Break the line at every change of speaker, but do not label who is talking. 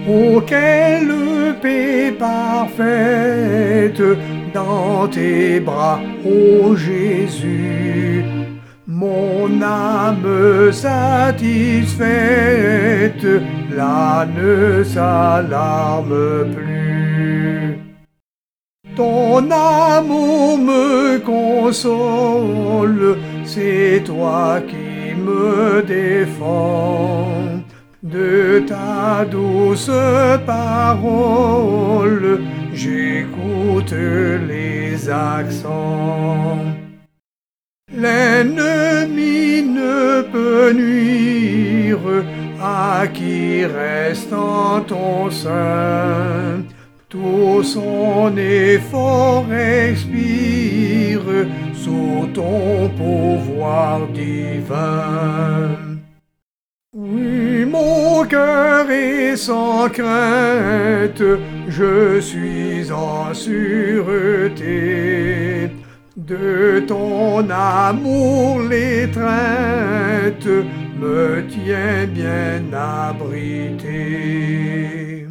Oh, quelle paix parfaite dans tes bras, ô Jésus. Mon âme satisfaite, là ne s'alarme plus. Ton amour me console, c'est toi qui me défends. De ta douce parole, j'écoute les accents. L'ennemi ne peut nuire à qui reste en ton sein. Tout son effort expire sous ton pouvoir divin. Oui, mon cœur est sans crainte, je suis en sûreté. De ton amour l'étreinte me tient bien abrité.